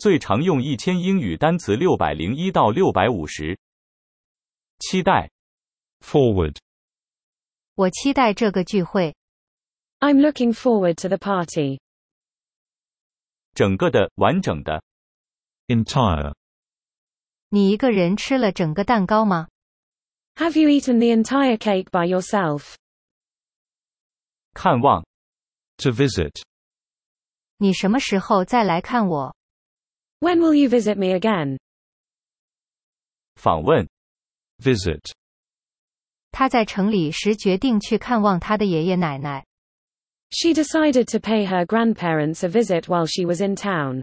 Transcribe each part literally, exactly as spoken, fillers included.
最常用一千英语单词六百零一到六百五十。期待 Forward. 我期待这个聚会。 I'm looking forward to the party. 整个的，完整的。 Entire. 你一个人吃了整个蛋糕吗？ Have you eaten the entire cake by yourself? 看望 To visit. 你什么时候再来看我？ When will you visit me again? 访问 Visit. 他在城里时决定去看望他的爷爷奶奶。 She decided to pay her grandparents a visit while she was in town.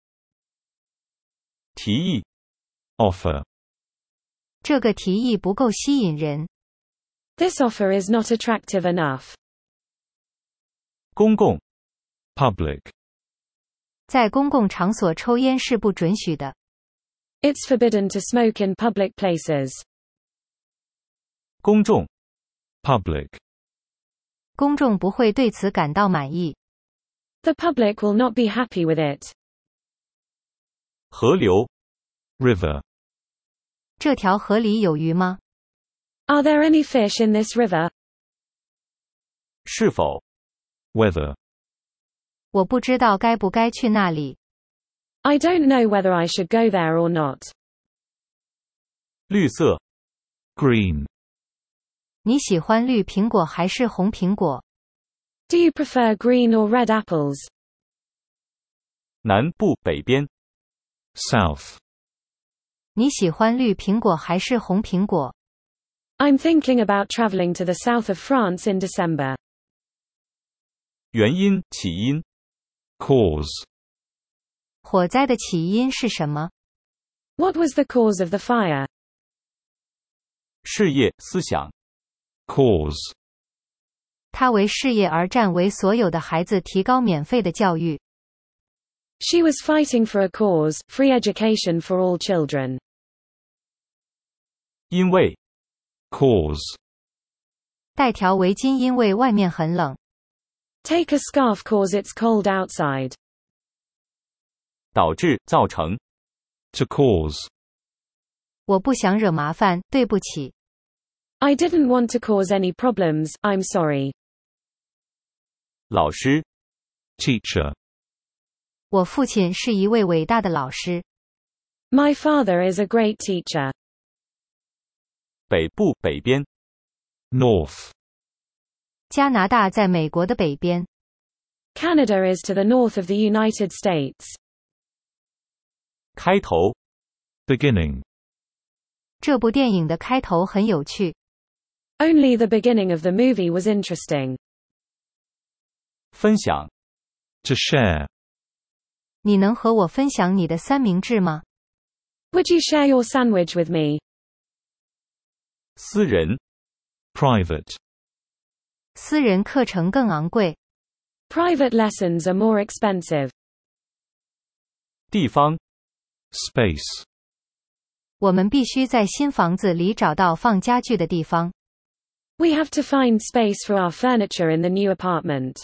提议 Offer. 这个提议不够吸引人。 This offer is not attractive enough. 公共 Public. 在公共场所抽烟是不准许的。 It's forbidden to smoke in public places. 公众 Public. 公众不会对此感到满意。 The public will not be happy with it. 河流 River. 这条河里有鱼吗？ Are there any fish in this river? 是否 Weather. 我不知道该不该去那里。 I don't know whether I should go there or not. 绿色 Green. 你喜欢绿苹果还是红苹果？ Do you prefer green or red apples? 南部北边 South. 你喜欢绿苹果还是红苹果？ I'm thinking about traveling to the south of France in December. 原因起因 Cause. 火灾的起因是什么？ What was the cause of the fire? 事业思想 Cause. 他为事业而战，为所有的孩子提高免费的教育。 She was fighting for a cause, free education for all children. 因为 Cause. 带条围巾，因为外面很冷。 Take a scarf cause it's cold outside. 导致造成 To cause. 我不想惹麻烦，对不起。 I didn't want to cause any problems, I'm sorry. 老师 Teacher. 我父亲是一位伟大的老师。 My father is a great teacher. 北部北边 North. 加拿大在美国的北边。 Canada is to the north of the United States. 开头 Beginning. 这部电影的开头很有趣。 Only the beginning of the movie was interesting. 分享 To share. 你能和我分享你的三明治吗？ Would you share your sandwich with me? 私人 Private. 私人课程更昂贵。 Private lessons are more expensive. 地方 Space. 我们必须在新房子里找到放家具的地方。 We have to find space for our furniture in the new apartment.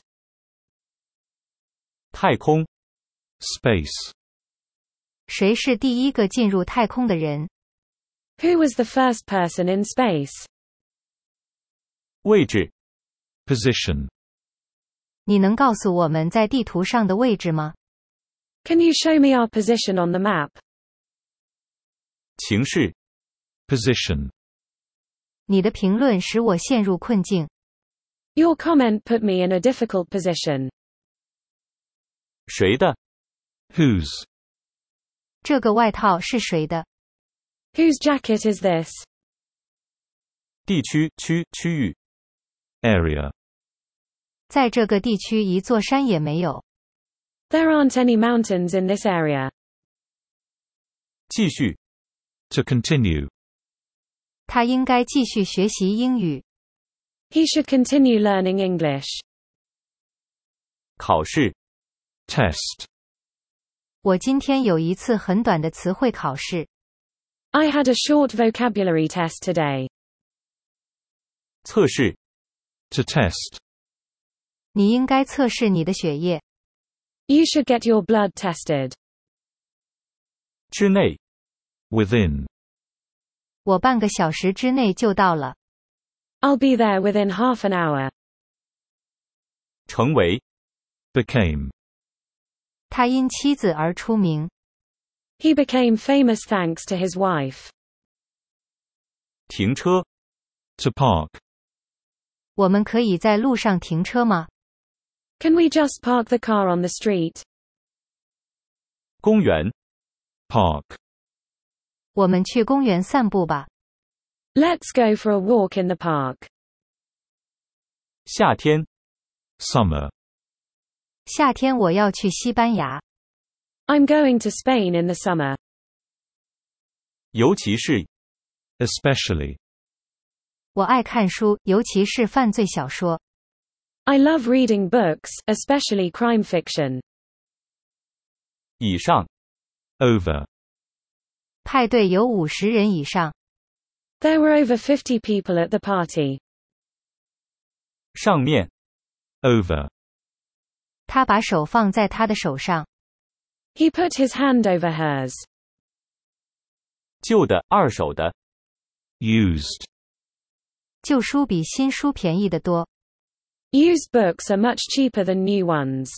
太空 Space. 谁是第一个进入太空的人？ Who was the first person in space? 位置 Position. 你能告诉我们在地图上的位置吗？ Can you show me our position on the map? 情势 Position. 你的评论使我陷入困境。 Your comment put me in a difficult position. 谁的 Whose. 这个外套是谁的？ Whose jacket is this? 地区区区域 Area. 在这个地区一座山也没有。 There aren't any mountains in this area. 继续 To continue. 他应该继续学习英语。 He should continue learning English. 考试 Test. 我今天有一次很短的词汇考试。 I had a short vocabulary test today. 测试 To test. 你应该测试你的血液。 You should get your blood tested. 之内， Within. 我半个小时之内就到了。 I'll be there within half an hour. 成为， Became. 他因妻子而出名。 He became famous thanks to his wife. 停车， To park. 我们可以在路上停车吗？ Can we just park the car on the street? 公园， Park. 我们去公园散步吧。 Let's go for a walk in the park. 夏天， Summer. 夏天我要去西班牙。 I'm going to Spain in the summer. 尤其是， Especially. 我爱看书，尤其是犯罪小说。 I love reading books, especially crime fiction. 以上， Over. 派对有五十人以上。 There were over fifty people at the party. 上面， Over. 他把手放在他的手上。 He put his hand over hers. 旧的、二手的， Used. 旧书比新书便宜得多。 Used books are much cheaper than new ones.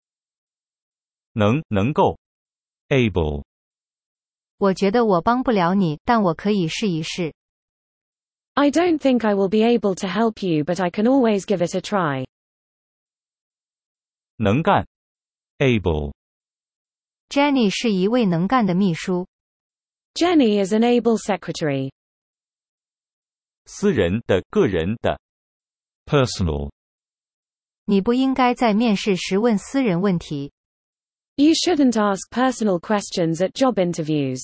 能、能够， Able. 我觉得我帮不了你，但我可以试一试。 I don't think I will be able to help you, but I can always give it a try. 能干， Able. Jenny 是一位能干的秘书。 Jenny is an able secretary. 私人的、个人的， Personal. 你不应该在面试时问私人问题。 You shouldn't ask personal questions at job interviews.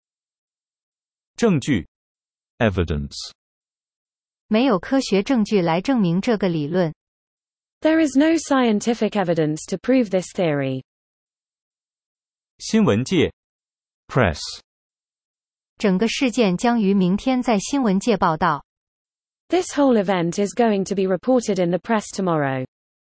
证据， Evidence. 没有科学证据来证明这个理论。 There is no scientific evidence to prove this theory. 新闻界， Press. 整个事件将于明天在新闻界报道。 This whole event is going to be reported in the press tomorrow.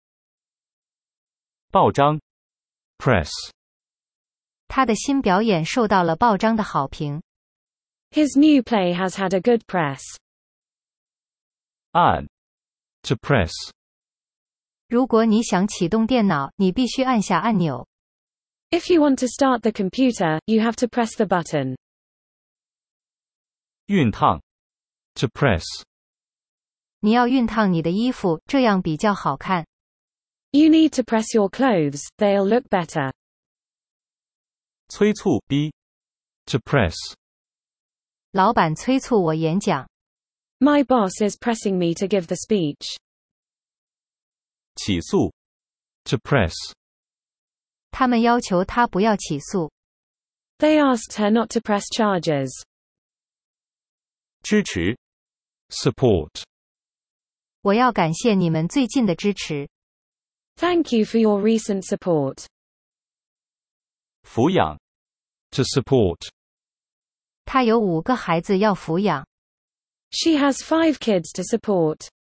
报章， Press. 他的新表演受到了报章的好评。 His new play has had a good press. 按， To press. 如果你想启动电脑，你必须按下按钮。 If you want to start the computer, you have to press the button. 熨烫， To press. 你要熨烫你的衣服，这样比较好看。 You need to press your clothes, they'll look better. 催促，逼， To press. 老板催促我演讲。 My boss is pressing me to give the speech. 起诉， To press. 他们要求他不要起诉。 They asked her not to press charges. 支持， Support. 我要感谢你们最近的支持。 Thank you for your recent support. 抚养， To support. 他有五个孩子要抚养。 She has five kids to support.